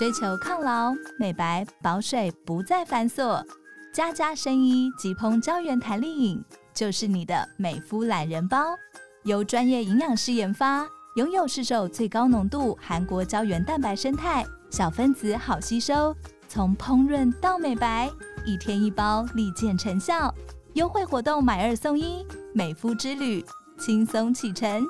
追求抗老、美白、保水不再繁琐，家家生医即烹胶原弹力饮就是你的美肤懒人包。由专业营养师研发，拥有市售最高浓度韩国胶原蛋白生态，小分子好吸收，从烹饪到美白，1天1包，立见成效。优惠活动买2送1，美肤之旅轻松启程。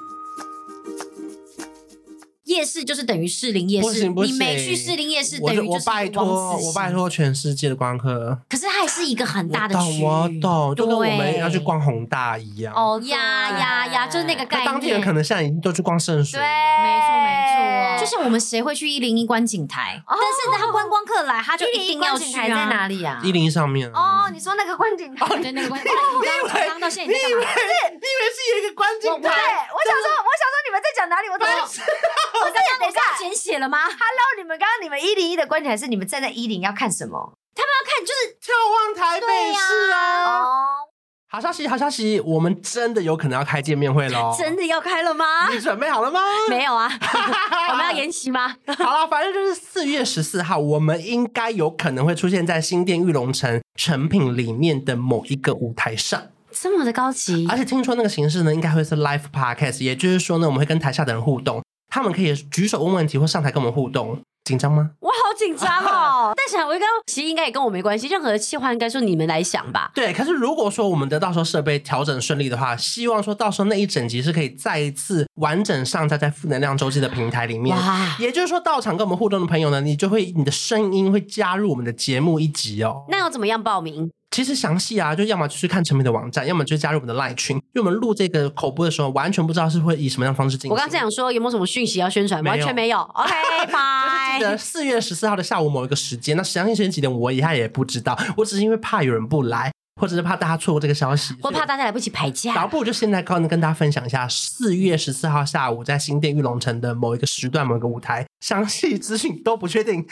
夜市就是等于士林夜市， 不行你没去士林夜市，等于就是我拜托全世界的观光客。 可是它还是一个很大的区域， 我懂，就跟我们要去逛宏大一样。 哦呀，就是那个概念。 当地人可能现在已经都去逛圣水。 对，没错。就像我们谁会去101观景台？但是他观光客来，他就一定要去啊。 在哪里啊 ？101上面。 哦，你说那个观景台？ 对，那个观景台。刚到现在你在干嘛？ 你以为是有一个观景台？ 对，我想说你们在讲哪里？我在讲，等一下简写了吗 ？Hello， 你们刚刚101的观景台是你们站在101要看什么？ 他们要看就是眺望台北市啊。 哦， 好消息，我们真的有可能要开见面会咯。 真的要开了吗？ 你准备好了吗？ 没有啊。我们要延期吗？ 好了，反正就是4月14号，我们应该有可能会出现在新店玉龙城成品里面的某一个舞台上。 这么的高级， 而且听说那个形式呢，应该会是 live podcast， 也就是说呢，我们会跟台下的人互动，他们可以举手问问题或上台跟我们互动。紧张吗？ 我好紧张哦！但想我刚刚其实应该也跟我没关系，任何的企划应该说你们来想吧。 对，可是如果说我们的到时候设备调整顺利的话，希望说到时候那一整集是可以再一次完整上架在负能量周记的平台里面。哇！也就是说到场跟我们互动的朋友呢，你的声音会加入我们的节目一集哦。 那要怎么样报名？ 其实详细啊，就要么就是看成品的网站，要么就加入我们的 LINE 群。因为我们录这个口播的时候，完全不知道是会以什么样的方式进行。 我刚才想说有没有什么讯息要宣传，完全没有。OK， 拜。 就是记得4月14号的下午某一个时间，那详细时间几点我也不知道，我只是因为怕有人不来，或者是怕大家错过这个消息， 或怕大家来不及排假。 然后不如就现在跟大家分享一下4月14号下午在新店玉龙城的某一个时段某一个舞台，详细资讯都不确定。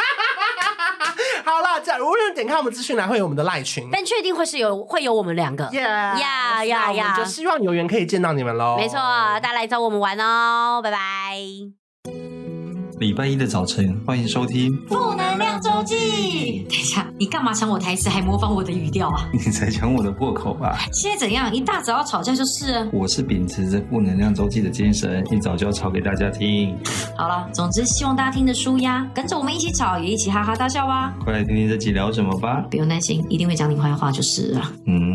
好啦，无论点开我们资讯栏会有我们的赖群， 但确定会有我们2个。 呀，我们就希望有缘可以见到你们咯。 没错，大家来找我们玩哦，拜拜。 礼拜1的早晨，欢迎收听负能量周记。等一下，你干嘛抢我台词还模仿我的语调啊？ 你才抢我的破口吧？ 现在怎样？一大早要吵架就是了。 我是秉持着负能量周记的精神，一早就要吵给大家听。 好了，总之希望大家听得舒压，跟着我们一起吵，也一起哈哈大笑吧。 快来听听这集聊什么吧。 不用担心，一定会讲你坏话就是了。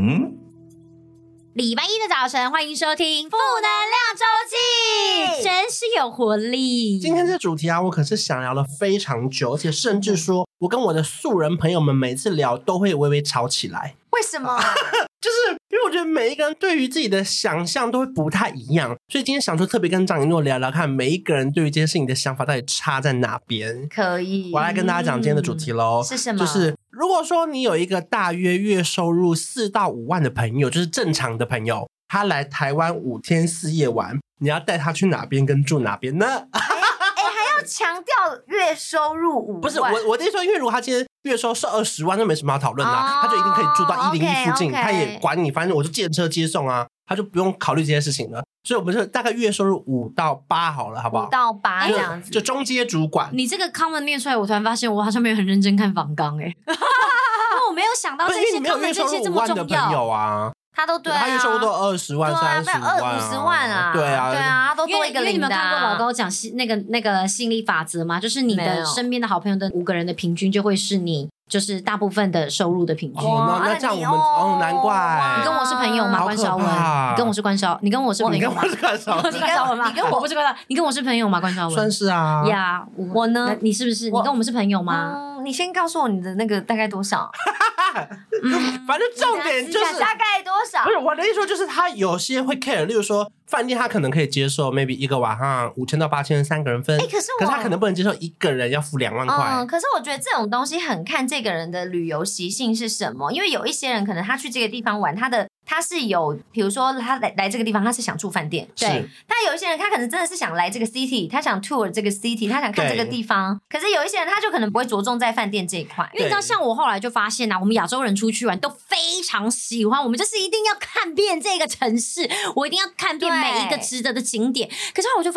礼拜1的早晨，欢迎收听负能量周记，真是有活力。 今天这主题啊，我可是想聊了非常久，而且甚至说我跟我的素人朋友们每次聊都会微微吵起来。 为什么？ 就是因为我觉得每一个人对于自己的想象都会不太一样，所以今天想说特别跟张一诺聊聊看，每一个人对于这件事情的想法到底差在哪边。 可以， 我来跟大家讲今天的主题咯。 是什么？ 就是如果说你有一个大约月收入4到5万的朋友，就是正常的朋友，他来台湾5天4夜玩，你要带他去哪边跟住哪边呢？ 还要强调月收入5万？ 不是，我的意思说，因为如果他今天月收是20万，那没什么好讨论的他就一定可以住到101附近，他也管你，反正我就借车接送啊，他就不用考虑这些事情了。所以我们就大概月收入5到8好了，好不好？5 到8这样子， 就中阶主管。 你这个 comment 念出来，我突然发现我好像没有很认真看访纲因为我没有想到这些 comment 这些这么重要。 朋友啊， 他都对啊， 他月收入都20万、30万、 50万啊， 对啊， 他都多一个零的。 因为你们看过老高讲那个吸引力法则吗？就是你的身边的好朋友的5个人的平均就会是你就是大部分的收入的平均。 那这样我们难怪。 你跟我是朋友吗？关韶文，你跟我是关韶，你跟我是朋友吗？ 你跟我是关韶文， 你跟我不是关韶，你跟我是朋友吗？关韶文算是啊。 呀，我呢？你是不是？你跟我们是朋友吗？ 你先告诉我你的那个大概多少？ 反正重点就是大概多少？ 不是我的意思说，就是他有些会 care， 例如说饭店他可能可以接受 maybe 一个晚上5000到80003个人分， 可是他可能不能接受一个人要付2万块。 可是我觉得这种东西很看这个人的旅游习性是什么，因为有一些人可能他去这个地方玩，他是有，比如说他来这个地方，他是想住饭店，对。但有一些人他可能真的是想来这个 city， 他想 tour 这个 city， 他想看这个地方。可是有一些人他就可能不会着重在饭店这一块， 因为你知道，像我后来就发现我们亚洲人出去玩都非常喜欢，我们就是一定要看遍这个城市，我一定要看遍每一个值得的景点。可是后来我就发现，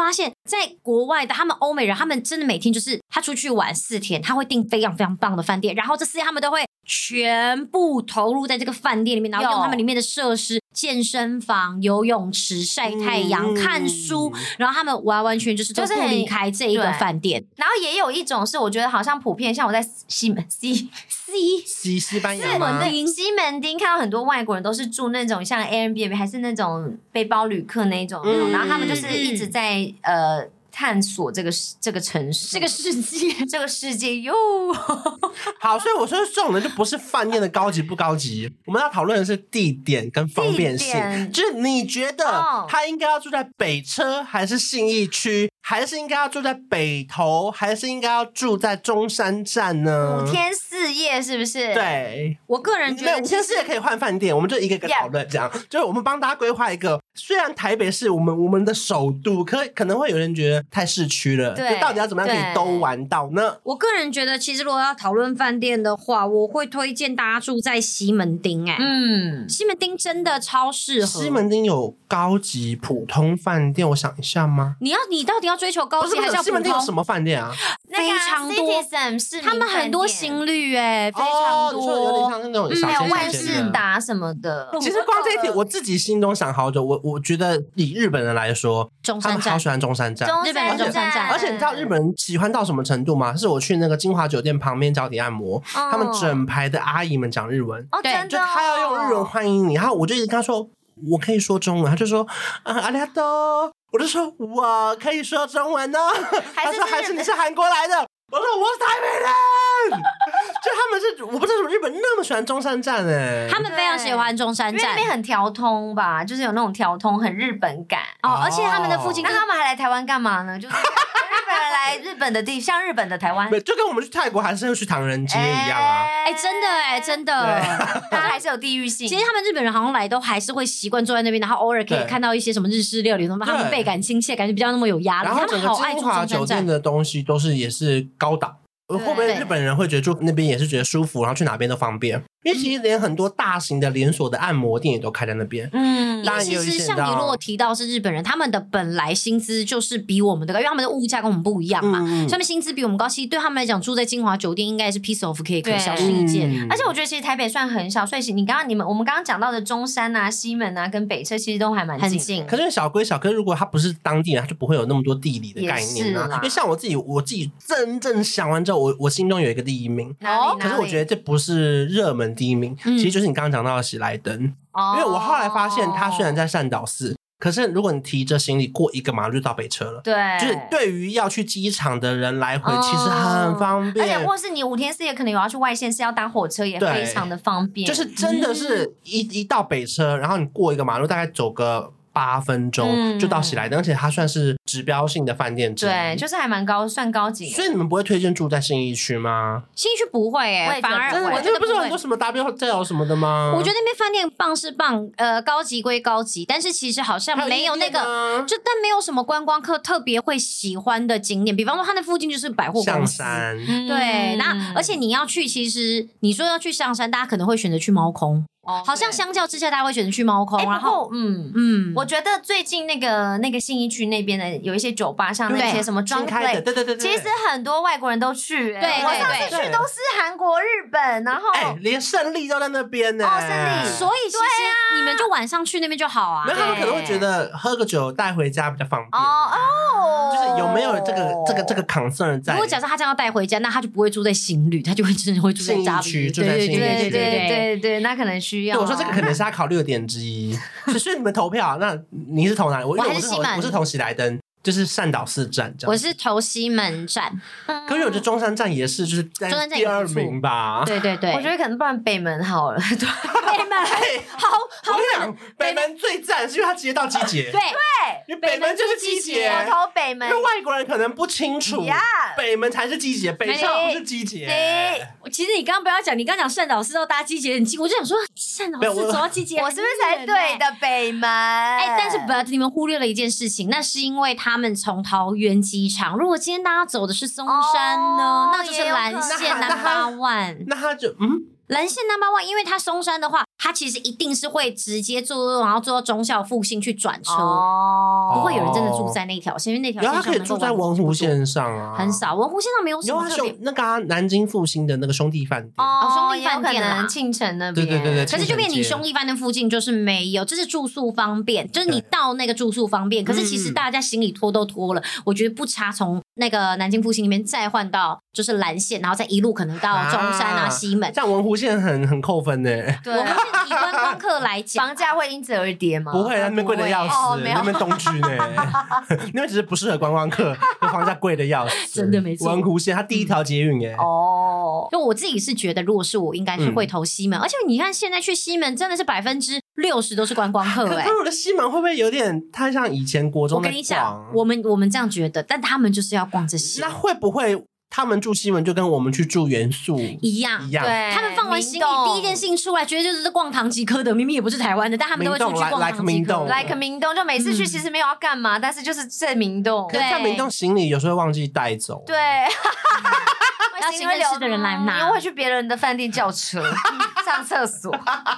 在国外的他们欧美人，他们真的每天就是他出去玩4天，他会订非常非常棒的饭店，然后这4天他们都会全部投入在这个饭店里面，然后用他们里面的设施，健身房、游泳池、晒太阳、看书，然后他们完完全就是都不离开这一个饭店。 然后也有一种是我觉得好像普遍，像我在西班牙吗？ 西门町看到很多外国人都是住那种像 Airbnb 还是那种背包旅客那种，然后他们就是一直在探索这个城市、 这个世界哟。 好，所以我说这种人就不是饭店的高级不高级，我们要讨论的是地点跟方便性。就是你觉得他应该要住在北车还是信义区，还是应该要住在北投，还是应该要住在中山站呢 ？5天4夜是不是？ 对， 我个人觉得 5天4夜可以换饭店，我们就一个个讨论这样。就是我们帮大家规划一个，虽然台北是我们的首都，可能会有人觉得太市区了，就到底要怎么样可以都玩到呢？ 我个人觉得，其实如果要讨论饭店的话，我会推荐大家住在西门町。西门町真的超适合。 西门町有高级普通饭店，我想一下吗？ 你到底要追求高级还是要普通？ 西门町有什么饭店啊？ 非常多，他们很多行旅非常多， 有点像那种还有万事达什么的。 其实光这一题，我自己心中想好久。我觉得以日本人来说，他们好喜欢中山站。 日本人中山站， 而且你知道日本人喜欢到什么程度吗？是我去那个金华酒店旁边脚底按摩，他们整排的阿姨们讲日文， 对， 就他要用日文欢迎你，然后我就一直跟他说我可以说中文，他就说阿里哈多，我就说我可以说中文呢，他说还是你是韩国来的，我说我是台北人，就他们是我不知道为什么日本那么喜欢中山站他们非常喜欢中山站， 因为那边很条通吧，就是有那种条通很日本感而且他们的附近， 那他们还来台湾干嘛呢？就是日本人来日本的像日本的台湾， 就跟我们去泰国还是会去唐人街一样啊！ 真的， 大家还是有地域性。 其实他们日本人好像来都还是会习惯坐在那边，然后偶尔可以看到一些什么日式料理，他们倍感亲切，感觉比较那么有压力。 然后整个金华酒店的东西都是也是高档。会不会日本人会觉得住那边也是觉得舒服，然后去哪边都方便？因为其实连很多大型的连锁的按摩店也都开在那边。 因为其实像你如果提到是日本人，他们的本来薪资就是比我们的高，因为他们的物价跟我们不一样嘛，所以他们薪资比我们高。其实对他们来讲，住在金华酒店应该也是 piece of cake， 小事一件。 而且我觉得其实台北算很小，所以我们刚刚讲到的中山啊、西门啊跟北车其实都还蛮近。 可是小归小，可是如果他不是当地人，他就不会有那么多地理的概念啊。因为像我自己真正想完之后，我心中有一个第一名，可是我觉得这不是热门第一名，其实就是你刚刚讲到的喜来登。因为我后来发现，它虽然在善导寺，可是如果你提着行李过1个马路就到北车了。 对， 就是对于要去机场的人来回，其实很方便。 而且或是你5天4夜可能有要去外县市要搭火车，也非常的方便。 就是真的是一到北车，然后你过1个马路，大概走个8分钟就到喜来登，而且它算是指标性的饭店之一。 对，就是还蛮算高级的。 所以你们不会推荐住在信义区吗？ 信义区不会反而我觉得不是有很多什么 W Hotel 什么的吗？ 我觉得那边饭店棒是棒，高级归高级，但是其实好像没有那个，但没有什么观光客特别会喜欢的景点。比方说，它那附近就是百货公司， 象山， 对，那而且你要去，其实你说要去象山，大家可能会选择去猫空。好像相较之下，大家会选择去猫空。然后， 我觉得最近那个信义区那边的有一些酒吧，像那些什么装开的，对，其实很多外国人都去。 对， 我上次去都是韩国、日本，然后连胜利都在那边呢。 胜利， 所以其实你们就晚上去那边就好啊。 没有，他们可能会觉得喝个酒带回家比较方便。就是有没有这个 concern 在？ 如果假设他这样要带回家，那他就不会住在行旅，他就会真的会住在家区， 对，那可能需要。 对，我说这个可能是他考虑的点之一。所以你们投票，那你是投哪里？我是投喜来登。就是善导寺站这样， 我是投西门站， 可是我觉得中山站也是，就是在第2名吧。 对， 我觉得可能不然北门好了。 北门好， 我跟你讲，北门最赞，是因为它直接到机捷。 对， 因为北门就是机捷。 我投北门， 因为外国人可能不清楚，北门才是机捷，北上不是机捷。 其实你刚刚不要讲，你刚讲善导寺要搭机捷很近，我就想说善导寺走到机捷， 我是不是才对的北门？ 但是你们忽略了一件事情，那是因为他们从桃园机场，如果今天大家走的是松山呢，那就是蓝线Number 1， 那他就蓝线 No.1， 因为它松山的话，它其实一定是会直接坐，然后坐到忠孝复兴去转车，不会有人真的住在那条线，因为那条线上可以住在文湖线上啊， 很少。文湖线上没有什么特别。 那个南京复兴的那个兄弟饭店兄弟饭店啦， 庆城那边， 对。 可是就变你兄弟饭店附近就是没有，这是住宿方便，就是你到那个住宿方便。可是其实大家行李拖都拖了，我觉得不差从那个南京复兴里面再换到就是蓝线，然后再一路可能到中山啊、西门。 像文湖线很扣分呢。 对，我们是以观光客来讲， 房价会因此而跌吗？ 不会，那边贵的要死，那边东区呢，那边只是不适合观光客，房价贵的要死， 真的没错。 文湖线它第一条捷运就我自己是觉得，如果是我，应该是会投西门，而且你看现在去西门真的是60%都是观光客可是我的西门会不会有点太像以前国中的？ 我跟你讲，我们这样觉得，但他们就是要逛这些。 那会不会他们住西门就跟我们去住元素一样？ 对， 他们放完行李第一件事情出来，觉得就是逛唐吉诃德，明明也不是台湾的，但他们都会出去逛唐吉诃德。 like 明洞，就每次去其实没有要干嘛，但是就是在明洞。 可是在明洞行李有时候会忘记带走。 对。 要请认识的人来拿， 因为会去别人的饭店叫车上厕所。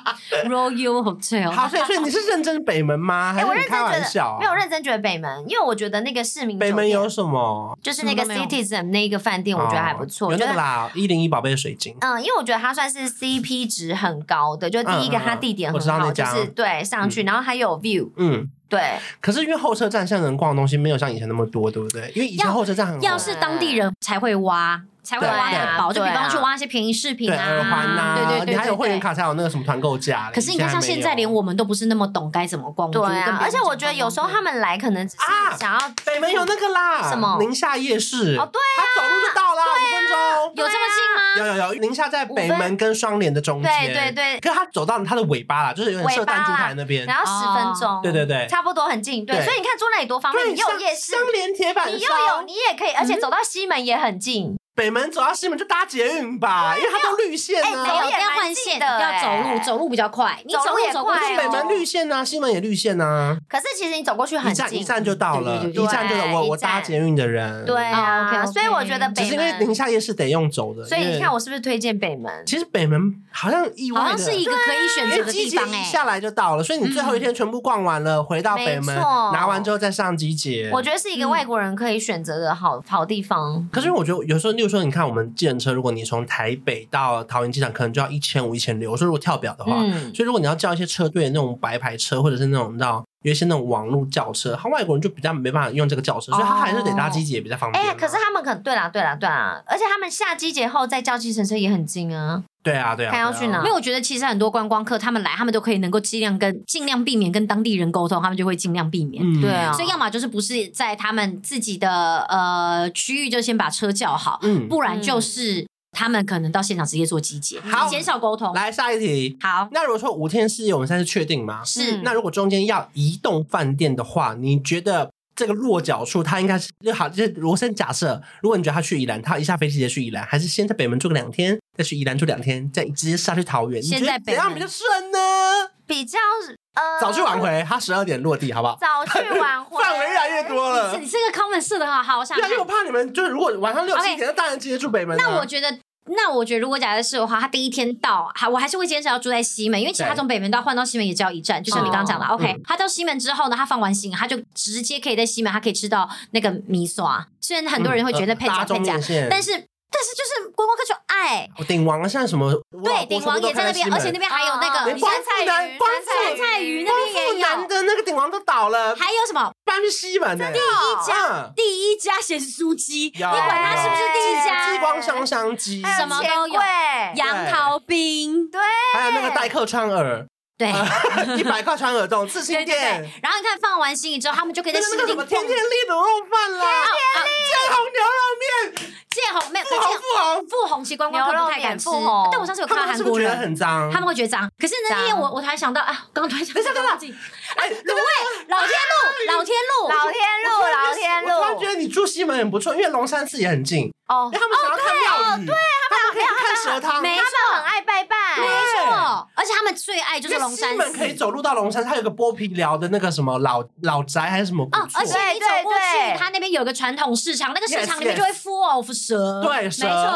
Royal Hotel。 好，所以你是认真北门吗？还是你开玩笑？ 没有认真觉得北门，因为我觉得那个市民北门有什么？ 就是那个 Citizen 那个饭店，我觉得还不错。 有那个啦，101宝贝水晶。 因为我觉得它算是 CP 值很高的，就第一个它地点很好，就是对上去，然后还有 view。对。 可是因为后车站现在能逛的东西没有像以前那么多，对不对？因为以前后车站很好， 要是当地人才会挖。才会挖得饱，就比方去挖一些便宜饰品啊， 耳环啊， 对， 你还有会员卡才有那个什么团购价。 可是你看，像现在连我们都不是那么懂该怎么逛， 对啊。而且我觉得有时候他们来可能只是想要北门有那个啦， 什么宁夏夜市哦，对啊， 他走路就到了，5分钟， 有这么近吗？有，宁夏在北门跟双连的中间， 对。 可是他走到他的尾巴啦，就是有点射弹珠台那边， 然后10分钟， 对， 差不多很近，对。所以你看住那里多方便，你有夜市， 双连铁板烧， 你又有，你也可以，而且走到西门也很近。 北门走到西门就搭捷运吧，因为它都绿线啊。 没有，要换线，要走路比较快。你走路也快，北门绿线啊，西门也绿线啊。 可是其实你走过去很近， 一站就到了，一站就到。我搭捷运的人， 对啊，所以我觉得北门， 只是因为宁夏夜市得用走的。 所以你看我是不是推荐北门？ 其实北门好像意外的， 好像是一个可以选择的地方一下来就到了，所以你最后一天全部逛完了，回到北门拿完之后再上机捷。 我觉得是一个外国人可以选择的好地方。 可是我觉得有时候，例如说，你看我们计程车，如果你从台北到桃园机场，可能就要1500、1600。我说如果跳表的话，所以如果你要叫一些车队的那种白牌车，或者是那种你知道有一些那种网络轿车，他外国人就比较没办法用这个轿车，所以他还是得搭机捷比较方便。 可是他们可能对啦，而且他们下机捷后再叫计程车也很近啊。 对啊， 看要去哪？ 因为我觉得其实很多观光客他们来，他们都可以能够尽量避免跟当地人沟通，他们就会尽量避免。 对啊， 所以要么就是不是在他们自己的区域就先把车叫好，不然就是他们可能到现场直接做机捷，减少沟通。 来下一题。 好， 那如果说5天4夜，我们现在是确定吗？ 是。 那如果中间要移动饭店的话，你觉得这个落脚处它应该是就好？就是我先假设，如果你觉得他去宜兰，他一下飞机直接去宜兰，还是先在北门住个2天，再去宜兰住2天，再直接杀去桃园？ 现在怎样比较顺呢？ 比较早去晚回，他12点落地，好不好？ 早去晚回， 范围越来越多了。 你这个 comment 设的好，我想看。 因为我怕你们就是如果晚上6、7点，那当然直接住北门。 那我觉得，如果假设是的话，他第一天到，我还是会坚持要住在西门，因为其实他从北门到换到西门也只要1站，就像你刚刚讲的。OK，他到西门之后呢，他放完行，他就直接可以在西门，他可以吃到那个米刷。虽然很多人会觉得配假，但是就是观光客就爱鼎王现在什么？ 对，鼎王也在那边，而且那边还有那个酸菜鱼那边也有。 南的那个鼎王都倒了， 还有什么？ 搬去西门的第一家咸酥鸡，你管它是不是第一家？ 激光香鸡， 什么都有，杨桃冰， 对， 还有那个代客川耳。 对 ，100块川耳冻刺青店。 然后你看放完行李之后，他们就可以在西门什么天天利卤肉饭啦，建宏牛肉面， 建宏没有富宏，其实观光客不太敢吃。但我上次有看到韩国人， 很脏， 他们会觉得脏。可是呢，因为我突然想到啊，刚刚突然想到，等一下，卤味，老天路， 我突然觉得你住西门很不错，因为龙山寺也很近。因为他们想要看庙宇， 对， 他们可以看蛇汤， 他们很爱拜拜， 没错，而且他们最爱就是龙山寺。 西门可以走路到龙山，它有个剥皮寮的那个什么老宅还是什么不错， 而且你走过去，它那边有个传统市场，那个市场里面就会 full of 蛇， 对， 没错。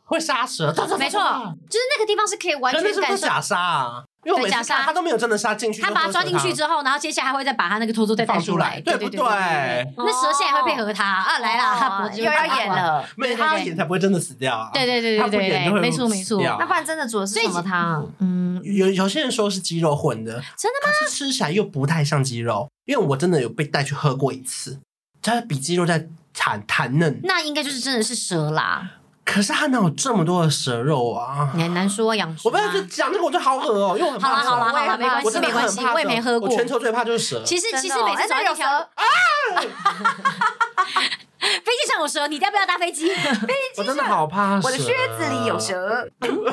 会杀蛇， 没错，就是那个地方是可以完全感受。 可是假杀啊，因为我每次看他都没有真的杀进去， 他把它抓进去之后，然后接下来还会再把他那个偷偷再带出来， 对不对？ 那蛇现在会配合他啊，来啦， 又要演了， 没有他要演才不会真的死掉啊。 对，没错。 那不然真的煮的是什么汤？ 有些人说是鸡肉混的， 真的吗？ 可是吃起来又不太像鸡肉，因为我真的有被带去喝过一次，它比鸡肉在弹嫩。 那应该就是真的是蛇啦。 可是它哪有这么多的蛇肉啊？ 你很难说养殖。 我不要就讲那个，我就好恶哦，因为我很怕蛇。 好了，没关系，我也没喝过。 我全球最怕就是蛇。 其实每次走一条啊，飞机上有蛇，你要不要搭飞机？ 我真的好怕蛇， 我的靴子里有蛇。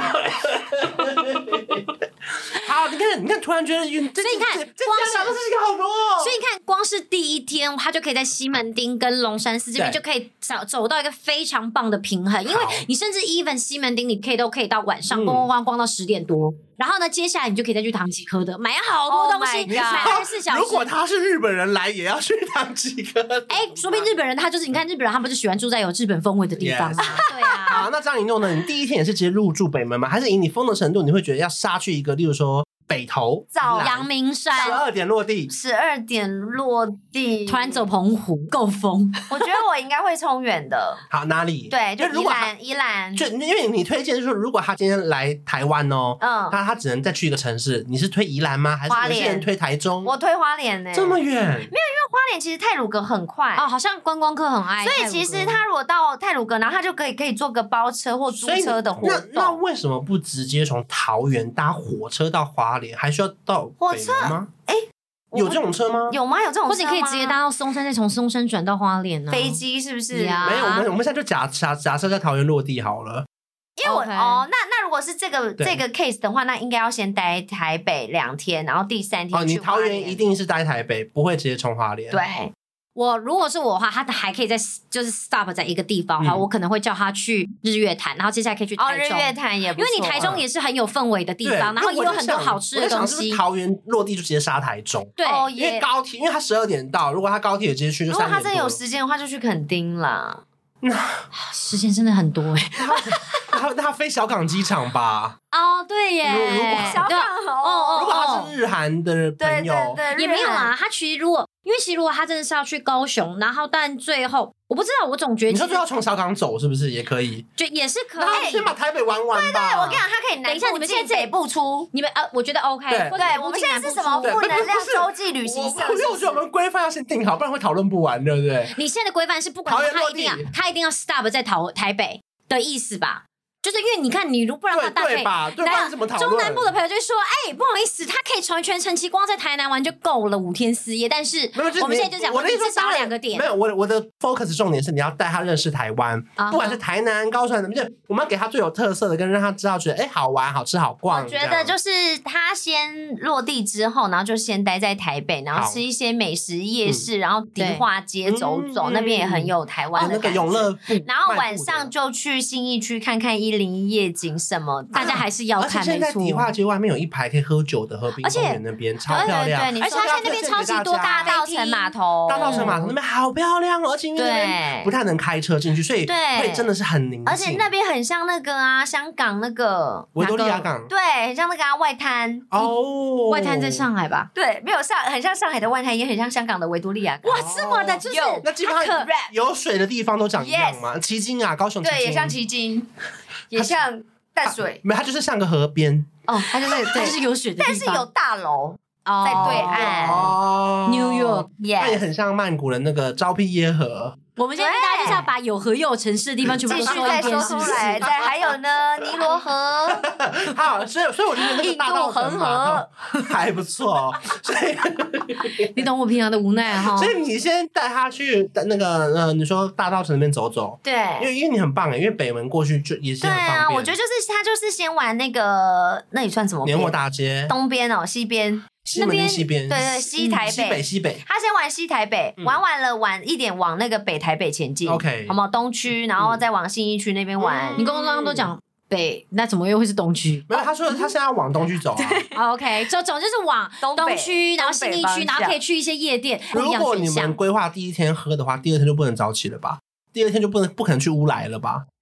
好，你看，突然觉得，所以你看， 光想的事情好多哦。 所以你看，光是第一天，他就可以在西门町跟龙山寺这边就可以走到一个非常棒的平衡，因为你甚至 even 西门町，你都可以到晚上逛到10点多。然后呢，接下来你就可以再去唐吉诃德买好多东西，买24小时。 如果他是日本人来，也要去唐吉诃德。 说不定日本人他就是，你看日本人他不是喜欢住在有日本风味的地方吗？对啊。 好，那张一诺呢？你第一天也是直接入住北门吗？还是以你疯的程度，你会觉得要杀去一个，例如说北投、 阳明山 ，12点落地 ，12点落地， 突然走澎湖，够疯。 我觉得我应该会冲远的。 好，哪里？ 对，就宜兰。 就因为你推荐就是说，如果他今天来台湾哦，他只能再去一个城市，你是推宜兰吗？还是有些人推台中？ 我推花莲呢。 这么远？没有，因为花莲其实太鲁阁很快哦，好像观光客很爱。 所以其实他如果到太鲁阁，然后他就可以坐个包车或租车的活动。 那为什么不直接从桃园搭火车到花莲，还需要到火车吗？有这种车吗？ 有吗？有这种车吗？ 或者你可以直接搭到松山，再从松山转到花莲呢？ 飞机是不是？ 没有，我们现在就假设在桃园落地好了。 因为那如果是这个 case 的话，那应该要先待台北2天，然后第3天去花莲。 你桃园一定是待台北，不会直接冲花莲。 对。 如果是我的话，他还可以就是 stop 在一个地方，我可能会叫他去日月潭，然后接下来可以去台中。 日月潭也不错， 因为你台中也是很有氛围的地方，然后也有很多好吃的东西。 桃园落地就直接杀台中， 对， 因为高铁，因为他12点到，如果他高铁直接去就3点多。 如果他真的有时间的话，就去垦丁啦。 时间真的很多他飞小港机场吧？ 哦，对耶， 小港如果他是日韩的朋友， 对也没有啦。他其实如果他真的是要去高雄，然后但最后我不知道，我总觉得你说最后从小港走是不是也可以？ 就也是可以， 先把台北玩完吧。 对，我跟你讲，他可以。 等一下，你们现在北部出， 你们我觉得 OK。 对，我们现在是什么负能量洲际旅行社？ 因为我觉得我们规范要先定好，不然会讨论不完，对不对？ 你现在的规范是不管他一定要 stop 在台北的意思吧？就是因为你看，你不然的话，大概中南部的朋友就说：“不好意思，他可以全程期光在台南玩就够了5天4夜。”但是我们现在就讲， 我的意思至少2个点。 没有，我的 focus 重点是你要带他认识台湾，不管是台南、高雄，就我们要给他最有特色的，跟让他知道觉得好玩、好吃、好逛。 我觉得就是他先落地之后，然后就先待在台北，然后吃一些美食夜市，然后迪化街走走，那边也很有台湾的感觉。 永乐部， 然后晚上就去信义区看看101夜景什么，大家还是要看。 而且现在迪化街外面有一排可以喝酒的河滨公园那边超漂亮， 而且它现在那边超级多大稻埕码头那边好漂亮，而且因为那边不太能开车进去，所以会真的是很宁静。 而且那边很像那个香港那个维多利亚港， 对，很像那个外滩哦， 外滩在上海吧？ 对，没有很像上海的外滩，也很像香港的维多利亚港。 哇，这么的就是那基本上有水的地方都长一样嘛？旗津啊，高雄旗津， 对，也像旗津，也像淡水， 没有，它就是像个河边它就是有水的地方， 但是有大楼在对岸。 New York， 那也很像曼谷的那个昭披耶河。 我们现在大家就是要把有河又有城市的地方全部继续再说出来。对，还有呢，尼罗河。 好，所以我觉得那个大稻埕码头还不错。所以你懂我平常的无奈哈。 所以你先带他去那个你说大稻埕那边走走。 对， 因为你很棒因为北门过去就也是很方便。 对啊，我觉得他就是先玩那个那里算什么？ 年货大街。 东边西边。 西门町西边， 对，西台北， 西北。 他先玩西台北，玩完了晚一点往那个北台北前进 ，OK， 好吗？东区，然后再往信义区那边玩。 你刚刚都讲北，那怎么又会是东区？ 没有，他说他现在要往东区走啊。OK， 总就是往东区，然后信义区，然后可以去一些夜店。 如果你们规划第一天喝的话，第2天就不能早起了吧？第2天就不可能去乌来了吧？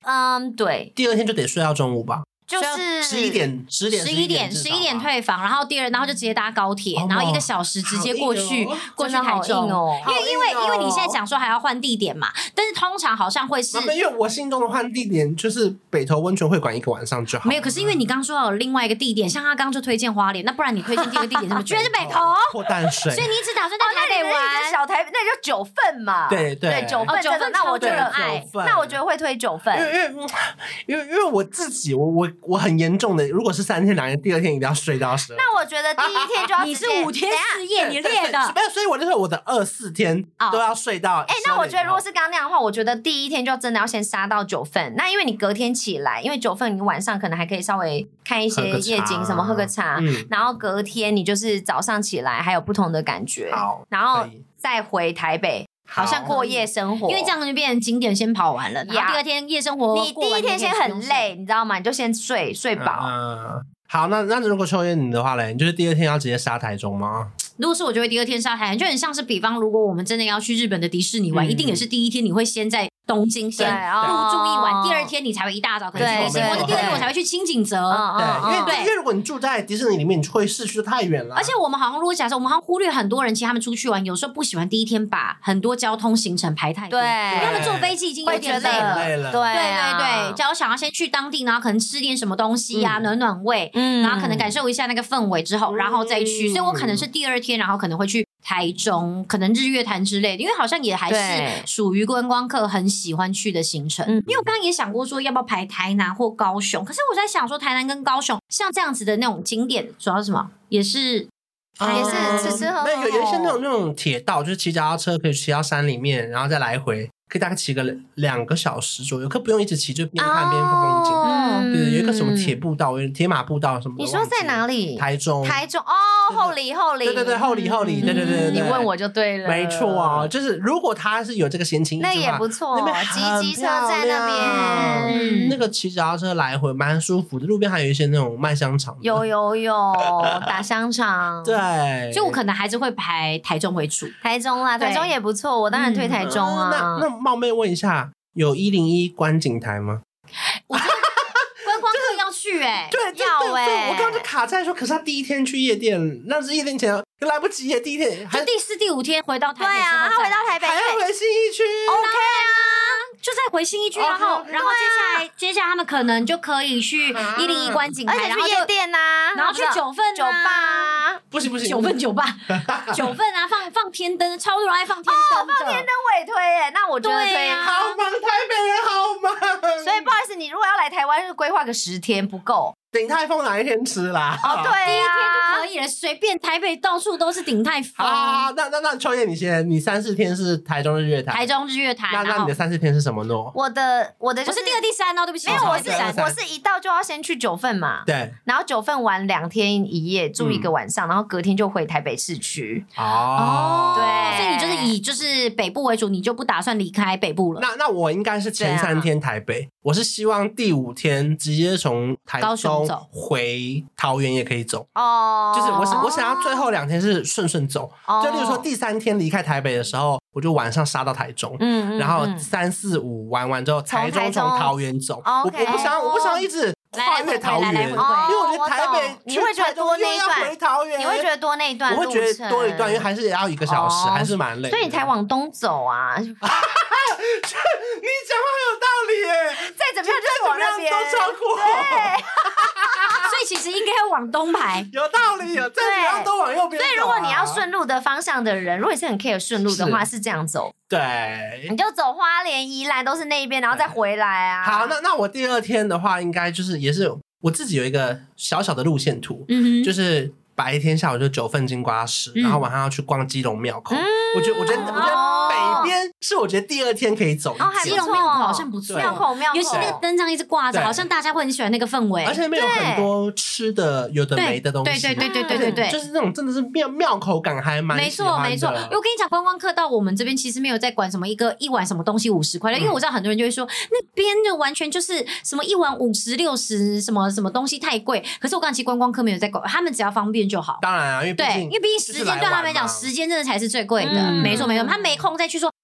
对， 第二天就得睡到中午吧。 就是 11 点退房，然后然后就直接搭高铁，然后1个小时直接过去台中哦。 因为你现在讲说还要换地点嘛，但是通常好像会是， 因为我心中的换地点就是北投温泉会馆1个晚上就好。 没有，可是因为你刚说有另外一个地点，像他刚就推荐花莲，那不然你推荐第二个地点是什么？居然是北投或淡水， 所以你只打算在台北玩小台，那就9份嘛。 对 9份 ，9份， 那我觉得那我觉得会推9份， 因为我自己我很严重的，如果是3天2夜，第二天一定要睡到12。 那我觉得第一天就要你是5天4夜你列的， 没有，所以我就说我的2、4天都要睡到。 那我觉得如果是刚刚那样的话，我觉得第一天就真的要先杀到9份。那因为你隔天起来，因为9份你晚上可能还可以稍微看一些夜景什么，喝个茶，然后隔天你就是早上起来还有不同的感觉，然后再回台北。好像过夜生活， 因为这样就变成景点先跑完了，然后第二天夜生活你第一天先很累，你知道吗？你就先睡饱。 好，那如果秋叶你的话嘞，你就是第二天要直接杀台中吗？ 如果是我就会第二天杀台中，就很像是比方如果我们真的要去日本的迪士尼玩，一定也是第一天你会先在东京先入住一晚，第二天你才会一大早可能去东京，或者第二天我才会去清景泽。 对，因为如果你住在迪士尼里面，你会市区太远了。 而且我们好像如果假设我们好像忽略很多人，其实他们出去玩有时候不喜欢第一天把很多交通行程排太多，因为他们坐飞机已经有点累了。对，只要想要先去当地，然后可能吃点什么东西啊，暖暖胃，然后可能感受一下那个氛围之后，然后再去。所以我可能是第二天，然后可能会去台中，可能日月潭之类的，因为好像也还是属于观光客很喜欢去的行程。因为我刚刚也想过说要不要排台南或高雄，可是我在想说台南跟高雄像这样子的那种景点，主要是什么？也是吃吃喝喝。 有一些那种铁道，就是骑脚踏车可以骑到山里面，然后再来回。可以大概骑个2个小时左右，可不用一直骑，就边看边看风景。对，有一个什么铁步道，铁马步道什么的。 你说在哪里？ 台中后里。 对，后里，对。 你问我就对了。 没错啊，就是如果他是有这个闲情逸致的话， 那也不错。 那边机车在那边， 那个骑脚踏车来回蛮舒服的。路边还有一些那种卖香肠， 有打香肠。 对， 所以我可能还是会排台中为主。 台中也不错，我当然推台中啊。 那冒昧问一下，有101观景台吗？ 我觉得观光客要去对，我刚刚就卡在说，可是他第一天去夜店，那是夜店前来不及耶，第一天就第4、第5天回到台北， 对啊，他回到台北还要回信义区 ，OK 啊，就再回信义区，然后接下来他们可能就可以去101观景台， 而且去夜店啊， 然后去9份酒吧， 不行 ，9份酒吧，9份啊，放天灯，超多人爱放天灯， 放天灯我也推那我觉得推好忙，台北人好忙， 所以不好意思，你如果要来台湾，就规划个10天不够。 鼎泰丰哪一天吃啦？ 对啊， 第一天就可以了，随便台北到处都是鼎泰丰。 好，那秋叶你先，你3、4天是台中日月潭， 台中日月潭。 那你的3、4天是什么呢？ 我的就是第2、第3哦，对不起， 没有，我是一到就要先去9份嘛， 对， 然后9份玩2天1夜，住1个晚上，然后隔天就回台北市区。 对，所以你就是以北部为主，你就不打算离开北部了。 那我应该是前3天台北，我是希望第5天直接从台中回桃园也可以走就是我想要最后2天是顺走，就例如说第3天离开台北的时候，我就晚上杀到台中，然后3、4、5玩完之后，台中从桃园走，我不想要一直跨越桃园，因为我觉得台北你会觉得多那一段，你会觉得多那一段， 我会觉得多一段，因为还是要1个小时，还是蛮累， 所以你才往东走啊。 你讲话有道理耶， 再怎么样就往那边都超过， 对，所以其实应该要往东排， 有道理，再怎么样都往右边走。 所以如果你要顺路的方向的人，如果你是很 care 顺路的话，是这样走。 对， 你就走花莲、宜兰都是那一边，然后再回来啊。 好，那我第2天的话，应该就是也是我自己有一个小小的路线图，就是白天下午就9份金瓜石，然后晚上要去逛基隆庙口。我觉得北边是我觉得第2天可以走基隆庙口好像不错， 庙口尤其那个灯这样一直挂着，好像大家会很喜欢那个氛围， 而且那边有很多吃的有的没的东西， 对， 就是那种真的是庙口感还蛮喜欢的。 没错。我跟你讲，观光客到我们这边其实没有在管什么一碗什么东西50块，因为我知道很多人就会说那边就完全就是什么1碗50、60什么什么东西太贵，可是我刚才其实观光客没有在管，他们只要方便就好。 当然啊，因为毕竟时间对他们来讲，时间真的才是最贵的。没错，他没空再去说